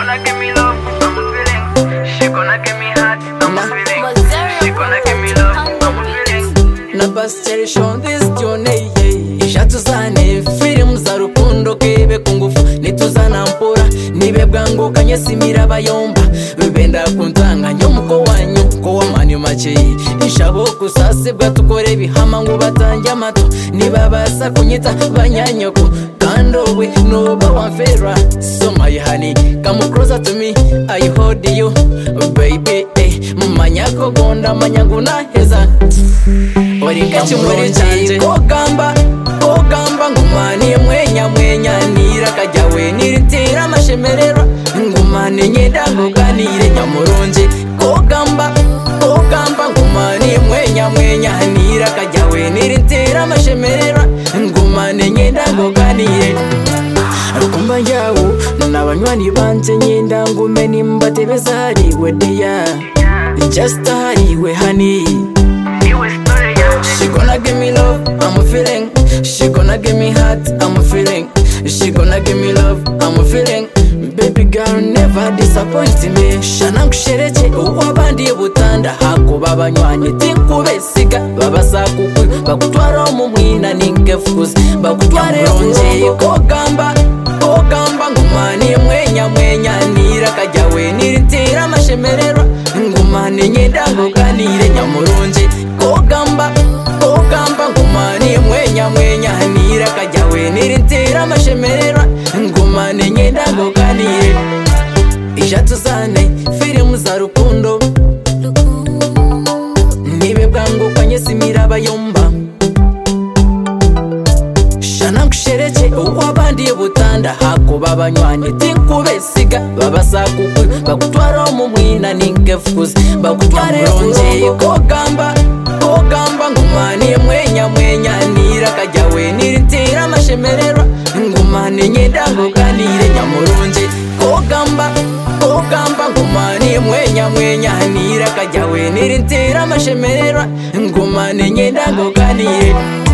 gonna give me love, I'm a feeling. She gonna give me heart, I'm a feeling. She gonna give me love, I'm a feeling. Na basteri on this journey, ishatuzane film za rukundo kebe kungufu nituzana mpora nibe bwangu kanyesimira bayomba benda kuntanga nyomuko wanyu ko wamani make ishabo kusasebwa tukore bihama ngo batanje amato nibabasa kunyita banyanyoko kando we no ba wanfera so my honey come closer to me I hold you baby manyako gonda manyangu na heza orikacho muri cyanje kogamba ngumane mwenya nira kajyawe niritira amashemerero ngumane nyenda ngoganire nyamuronje kogamba ngumane mwenya nira kajyawe niritira amashemerero ngumane nyenda ngoganire rukumba yawo n'abanywani banje nyenda ngumeni mbatebeza hariwe dia just hariwe honey. She gonna give me love, I'm a feeling. She gonna give me heart, I'm a feeling. She gonna give me love, I'm a feeling. Baby girl never disappoint me. Shana kushereche uwabandi butanda hako babanywanye tinkubesiga babasakukwe bakutwara mu mwina ningefuzi bakutware onje kogamba ngumane mwenya nira kajyawe niritira amashemerero ngumane nyenda ngoganire nyamuronje kogamba ngumane mwenya nira kajyawe niritira amashemerero ngumane nyenda ngoganire ishatuzane film za rukundo nibe bwangu kanyesimira bayomba shana kushereche uwabandi butanda hako babanywanye tinkubesiga babasakukwe bakutwara mu mwina ningefuzi bakutware onje kogamba ngumane mwenya nira kajyawe niritira amashemerero ngumane nyenda ngoganire nyamuronje kogamba ngumane mwenya nira kajyawe niritira amashemerero ngumane nyenda ngoganire